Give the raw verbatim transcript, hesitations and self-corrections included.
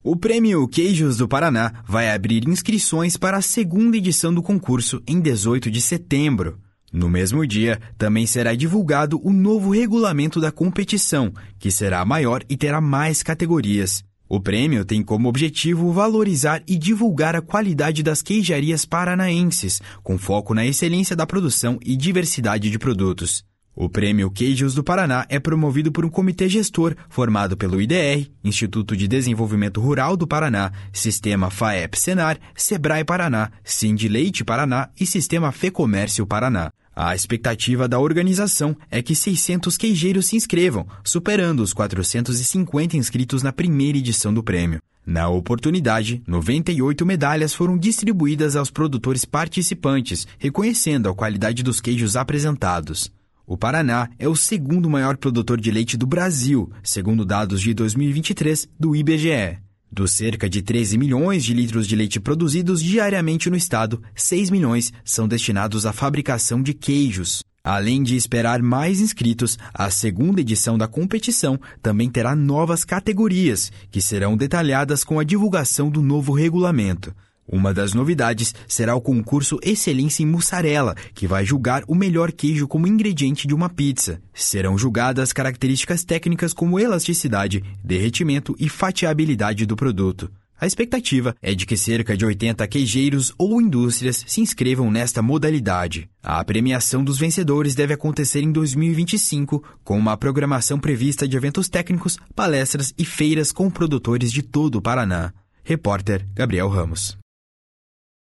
O Prêmio Queijos do Paraná vai abrir inscrições para a segunda edição do concurso em dezoito de setembro. No mesmo dia, também será divulgado o novo regulamento da competição, que será maior e terá mais categorias. O prêmio tem como objetivo valorizar e divulgar a qualidade das queijarias paranaenses, com foco na excelência da produção e diversidade de produtos. O Prêmio Queijos do Paraná é promovido por um comitê gestor formado pelo I D R, Instituto de Desenvolvimento Rural do Paraná, Sistema FAEP-Senar, Sebrae Paraná, Sindleite Paraná e Sistema Fecomércio Paraná. A expectativa da organização é que seiscentos queijeiros se inscrevam, superando os quatrocentos e cinquenta inscritos na primeira edição do prêmio. Na oportunidade, noventa e oito medalhas foram distribuídas aos produtores participantes, reconhecendo a qualidade dos queijos apresentados. O Paraná é o segundo maior produtor de leite do Brasil, segundo dados de dois mil e vinte e três do I B G E. Dos cerca de treze milhões de litros de leite produzidos diariamente no estado, seis milhões são destinados à fabricação de queijos. Além de esperar mais inscritos, a segunda edição da competição também terá novas categorias, que serão detalhadas com a divulgação do novo regulamento. Uma das novidades será o concurso Excelência em Mussarela, que vai julgar o melhor queijo como ingrediente de uma pizza. Serão julgadas características técnicas como elasticidade, derretimento e fatiabilidade do produto. A expectativa é de que cerca de oitenta queijeiros ou indústrias se inscrevam nesta modalidade. A premiação dos vencedores deve acontecer em dois mil e vinte e cinco, com uma programação prevista de eventos técnicos, palestras e feiras com produtores de todo o Paraná. Repórter Gabriel Ramos.